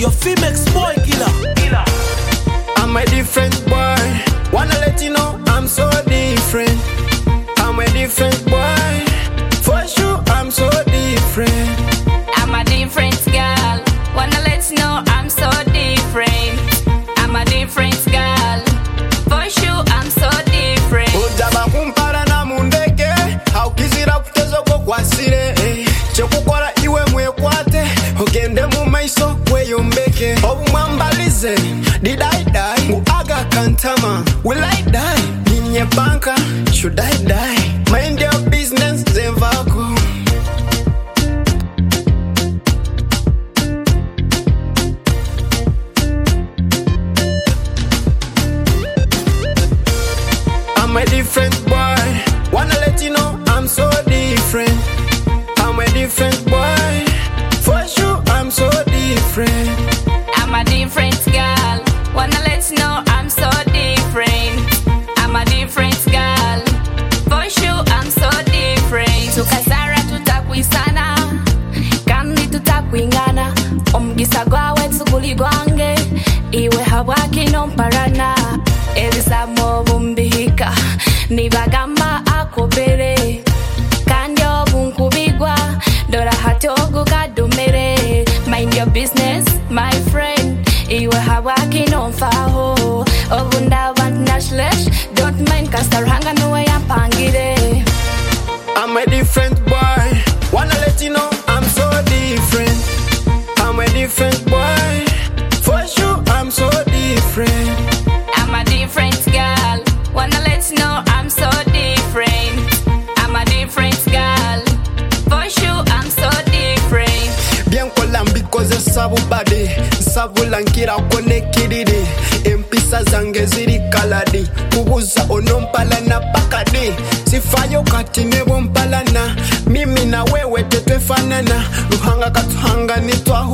your female boy killer. I'm a different boy. Wanna let you know I'm so different. I'm a different boy. For sure I'm so different. I'm a different girl. Wanna let you know I'm so different. I'm a different girl. For sure I'm so different. Ujaba kumpara na mundeke. Haukizira kutezo kwa sire. Chokukora iwe mwekwate. Ogende mu maiso weyombeke. Obumambalize. Did I die? Uaga kantama. Will I die? In your banker. Should I die? Mind your business. Zevako. I'm a different boy. Wanna let you know I'm so different. I'm a different boy. For sure I'm so different. I'm a different girl. Wanna let you know I'm so different. I'm a different girl. For sure I'm so different. Tukazara tutakwisana. Kandi tutakwingana. Omgisa gwawe tsuguli gwange. Iwe hawaki nomparana. Elisa mobumbihika. Nibagamba akobere. Kanyo bunkubigwa. Dora hatogu kadumere. Mind your business, my friend. Iwe hawaki nomfaho. Obunda want nashlesh. Don't mind kastarhanga nuwe ya pangire. I'm a different boy. Wanna let you know I'm so different. I'm a different boy. For sure I'm so different. I'm a different girl. Wanna let you know I'm so different. I'm a different girl. For sure I'm so different. Bien kolambi koze sabu badi. Sabu lankira kone kididi. Empisa zange ziri kaladi. Kuguza onompala na pakadi. Sifayo kati nebo mpalana. Mimi na wewe tetwe fanana. Ruhanga katuhanga nitwa